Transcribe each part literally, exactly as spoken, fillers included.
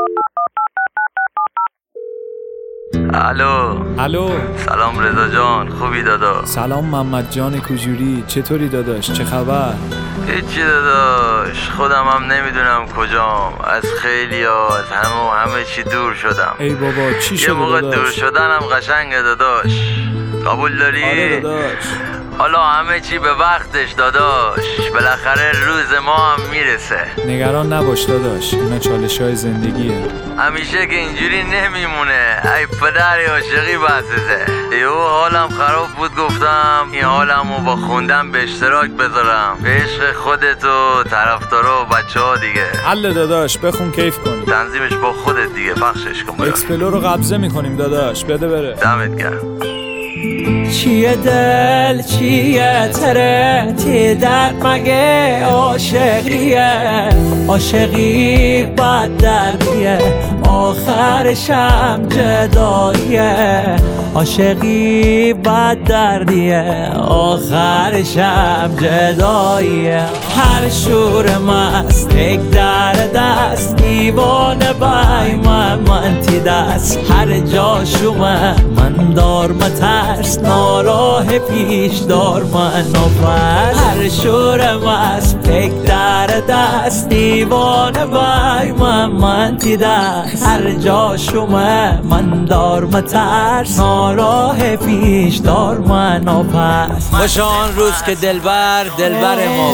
الو الو سلام رضا جان، خوبی دادا؟ سلام محمد جان کوجوری، چطوری داداش؟ چه خبر؟ هیچی داداش، خودم هم نمیدونم کجام. از خیلی ها از همه و همه چی دور شدم. ای بابا چی شده یه موقع داداش؟ دور شدنم قشنگه داداش. قبول داری؟ آره داداش. حالا همه چی به وقتش داداش، بالاخره روز ما هم میرسه. نگران نباش داداش، اینا چالش های زندگیه. همیشه که اینجوری نمیمونه. ای پدر عاشقی بحثته. یهو حالم خراب بود، گفتم این حالمو با خوندن به اشتراک بذارم به عشق خودت و طرفدارا و بچه ها دیگه. حل داداش، بخون کیف کنی. تنظیمش با خودت دیگه، پخشش کن. اکسپلو رو قبضه میکنیم داداش، بده بره. دمت گرم. چیه دل چیه تره تی درد مگه عاشقیه، عاشقی بد دردیه آخرشم جداییه، عاشقی بد دردیه آخرشم جداییه. هر شور مست یک در دست دیوانه بای من من تی دست، هر جا شومه من دار مترس ناراه پیش دار من نفس. هر شور مست یک در دست دیوانه بای من من تی دست، هر جا شومه من دار مترس ناراه پیش دار من نفس. خوش آن روز که دلبر دلبر ما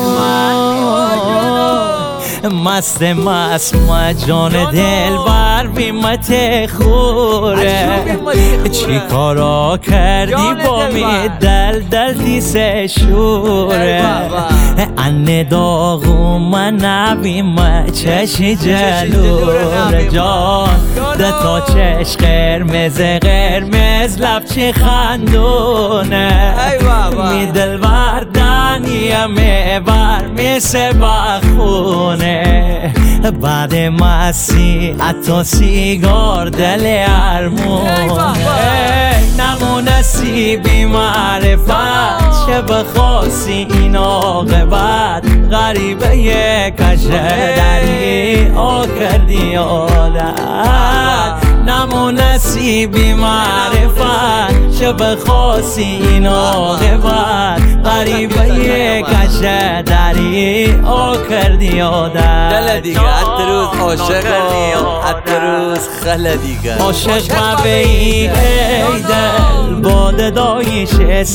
مست مست ما جان دلبر بیمت خوره، چی کارا کردی با می دل دل دیس شوره. انه داغو من نبیم چشی جلوره جان، ده تا چش قرمز قرمز لب چی خندونه. می دلبر دنیم بر می سبخونه، بعد مسی حتی سیگار دل ارمونه. نمونه سیبی معرفت چه بخواستی این عاقبت، غریبه یک کشه دری آ کردی عادت. نمونه سیبی معرفت چه بخواستی این عاقبت، غریبه یک کشه دری آ کردی عادت. دل دیگه حتی روز عاشقا حتی روز خل دیگه عاشق ما به ای دل باده دایش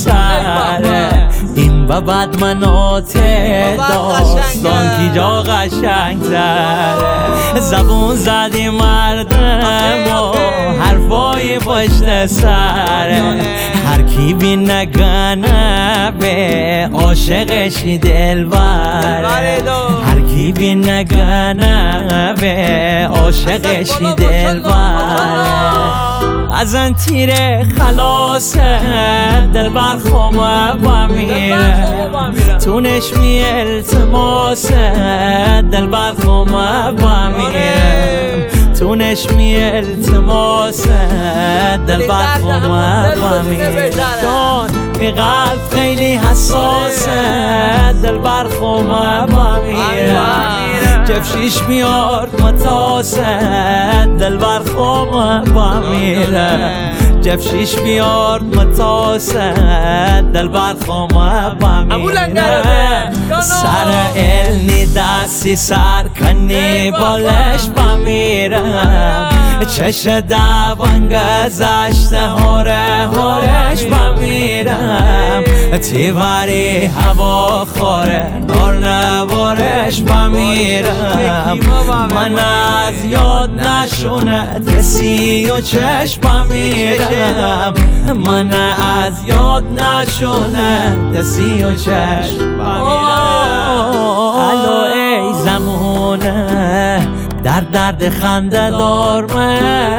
سره، این و بعد منات داستان کی جا قشنگ تره. زبون زدی مردم و حرفای پشت سره، هر کی بی نگنه به عاشقشی دل بره، هر کی بی نگنه به عاشقشی دل بره. از ان تیره خلاصه دل بر خومه با میره، تونش می التماسه دل بر خومه با میره، تونش می التماسه دل بر خومه با میره. جان می قلب خیلی حساسه دل بر خومه با میره، جفشیش میارد متاسه دل بر خومه با میره، جفشیش بیارد متاسه دل بر خومه با میره. سر علنی دستی سر کنی بالش با میرم، چش دوان گذشته هاره هارش با میرم. تیواری هوا خوره نار نوارش با میرم، من از یاد نشونه دسی و چشم با میرم، من از یاد نشونه دسی و چشم با میرم. الو ای زمونه در درد خنده دارمه،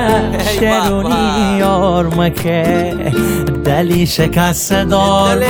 شرونی یارمه که دلی شکست دارمه،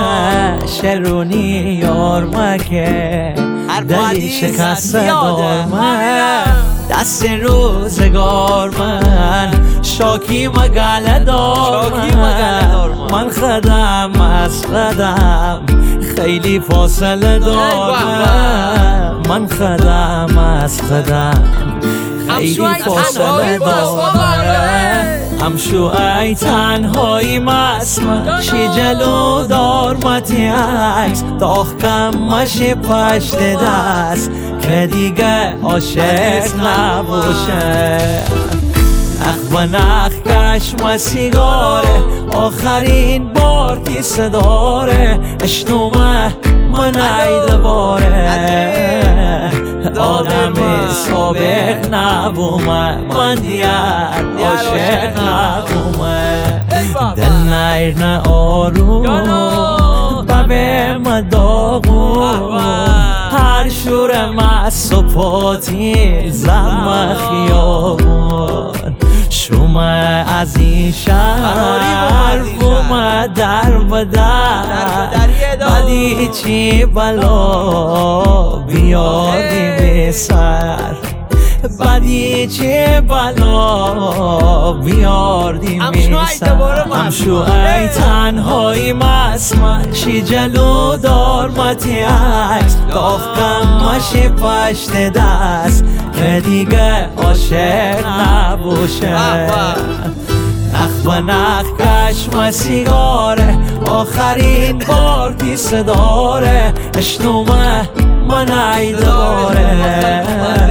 شرونی یارمه که دلی شکست دارمه. دست روزگار من شاکی مگله دارمه، من خدم از خدم خیلی فاصله دارمه، من خدم از خدم خیلی فاصله داره همشو ای تنهایی مسمن شی جلو دار متی عکس داخکم مشی پشت دست که دیگه عاشق نباشه اخ و نخ کشم سیگاره آخرین بار تیسه داره اشنومه من عید باره آدم سابق نبومه من دیگر عاشق نبومه دل نیر نه آروم ببه مداغون هر شور مست و پاتی زم خیابون شما از این شهر بومه در بدر بدی چی بلا بیادی به سر بدی چه بلا بیاردی میسر همشو ای تنهایی مسمن شی جلو دار متی عکس داختم مشی پشت دست که دیگه عاشق نباشه نخ و نخ کشم سیگاره آخرین بار تیسه داره اشنومه من عید باره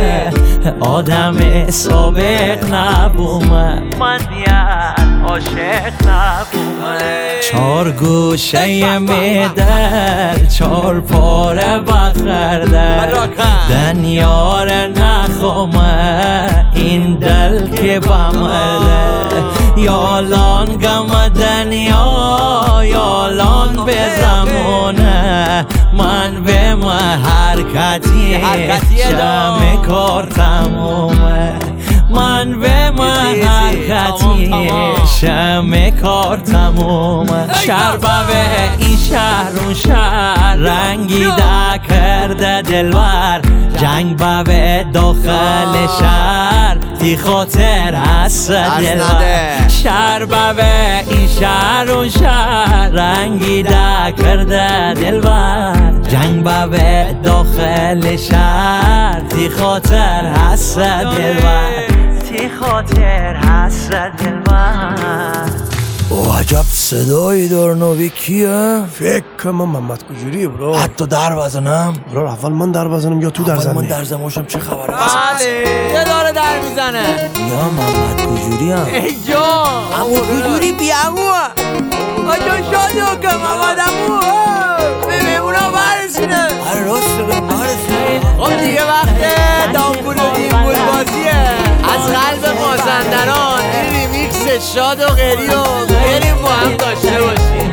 آدم سابق نبومه من دیگر عاشق نبومه چار گوشه میدر چار پاره بخرده دنیار نخومه این دل که بمرده یالان گم دنیا یالان به زمونه من به ما حرکتی شم کار تمومه من به ما حرکتی شم کار تمومه شربه این شهر اون شهر رنگی دا کرده دلور جنگ به داخل شهر تی خاطر هست دلور شربه به این شهر اون شهر رنگی دا کرده دلور جنگ به داخل شهر تی خاطر هست دلور تی خاطر هست دلور او عجب صدایی دار نوی کیه؟ فکر کنم محمد کجوریه برو. حتی در بزنم؟ برو اول من در بزنم یا تو در زنی؟ من در زماشم چه خبره؟ بله یه داره در میزنه یا محمد کجوری هم ای جان امو کجوری بی امو آجا شادو که محمد امو بمیمونا برسونه آره راست بگم برسونه خب دیگه وقت دامبول و دیمبول بازیه از قلب مازندران این ریمیکس شاد و غری و بریم با هم داشته باشیم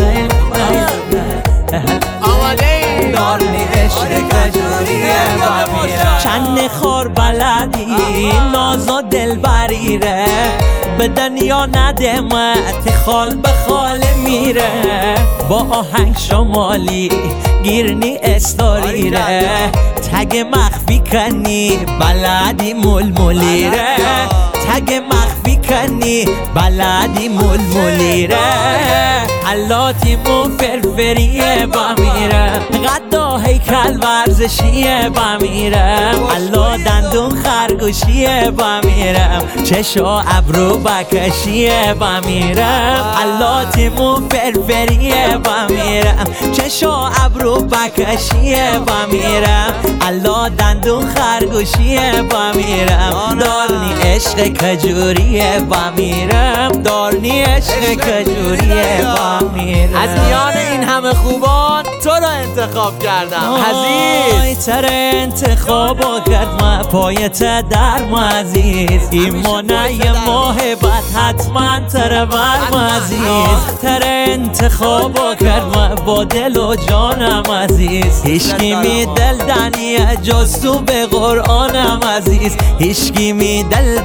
آماده این دارنی عشق کجوریه چند خور بلدی نازا دل بریره به دنیا ندمت خال به خال میره با آهنگ شمالی گیرنی استاریره تگ مخفی کنی بلدی ملمولیره تگ مخفی کنی بلدی ملمولیره حلاتی مو فرفریه با میره غدا هیکل ورزشیه با میرم حلا دندون خرگوشیه با میرم چشا ابرو بکشیه با میرم حلاتی مو فرفریه با میرم چشا ابرو بکشیه با میرم حلا دندون خرگوشیه با میرم دارنی عشق کجوریه با میرم دارنی عشق کجوریه با میرم از میان این همه خوبان تو رو انتخاب کردم عزیز تر انتخاب کرد ما پایت در ما عزیز ایمانه محبت حتما تر بر عزیز تر انتخاب کرد ما با دل و جانم عزیز هیچکی می دل دنی جز تو به قرآنم عزیز هیچکی می دل دنی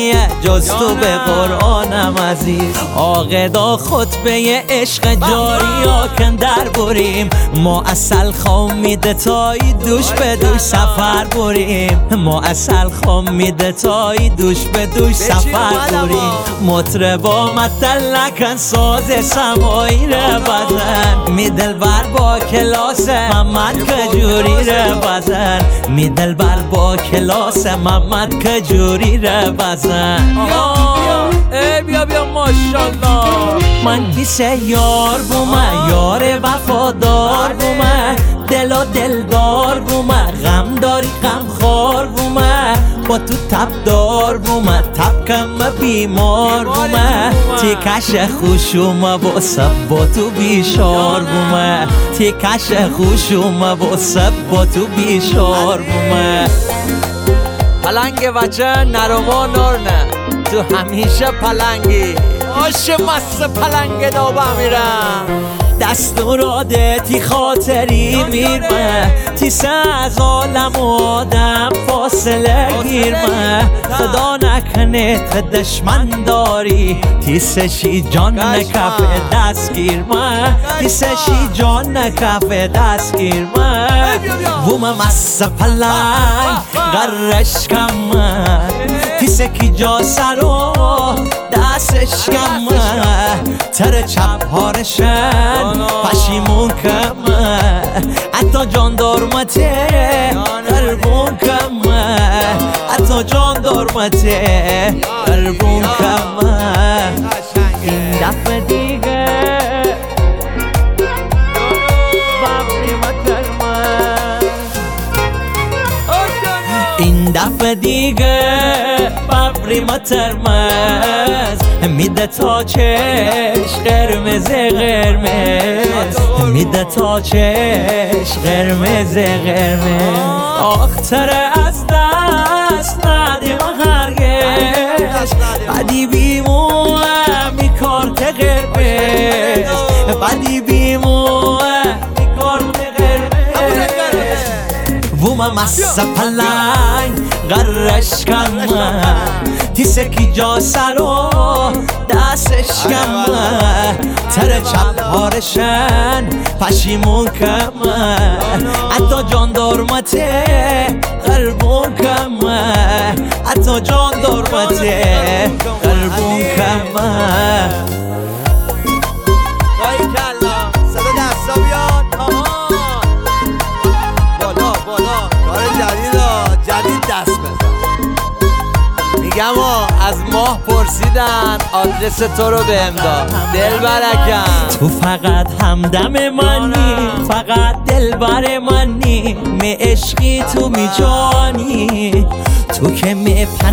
نیه جز تو به قرآنم عزیز. عاقدا خطبه عشق جاری آکن در بریم، ما اصل خام میده تایی دوش به دوش سفر بریم، ما اصل خام میده تایی دوش به دوش سفر بریم. مطربا متل نکن ساز سمایی رو بزن، می دلبر با کلاس محمد کجوری رو بزن، می دلبر با کلاس محمد کجوری رو بزن. ای بیا بیا ماشالله. من کیسه یار بومه، یار وفادار بومه، دل و دلدار بومه، غم داری غم خار بومه، با تو تب دار بومه، تب کم بیمار بومه، تیکش خوشومه با سب با تو بیشار بومه، تیکش خوشومه با سب با تو بیشار بومه. پلنگ وچه نرما نرنه، تو همیشه پلنگی آش مست پلنگ دو بمیرم. دستوراده تی خاطری میرمه، تیسه از عالم و آدم فاصله گیرمه، خدا نکنه تا دشمن داری، تیسه شی جان نکف دست گیرمه، تیسه شی جان نکف دست گیرمه. بوم مست پلنگ غرش کمه، تیسه کی جا سرو دستش کمه، تر چپ هارشن پشیمون کمه، حتی جان دارمته قربون کمه، حتی جان دارمته قربون کمه. این دفعه دیگه این دفعه دیگه ببری ما ترمز، میده تا چش قرمز قرمز، میده تا چش قرمز قرمز. آختره از دست ندیم هرگز، بدی بیموه میکارت قرمز، بدی بیموه میکارت قرمز. بوم مست پلنگ غرش کمه، تیسه کی جا سرو دستش کمه، تر چپ هارشن پشیمون کمه، حتی جان دارمته قربون کمه، حتی جان دارمته قربون کمه. بایی کلا صدا دستا بیاد آمان بالا بالا، کار جدید ها جدید دست بزن. میگم از ماه پرسیدن آدرس تو رو بهم داد، دل برکن. تو فقط همدم منی، فقط دلبر منی، می عشقی تو می جانی، تو که می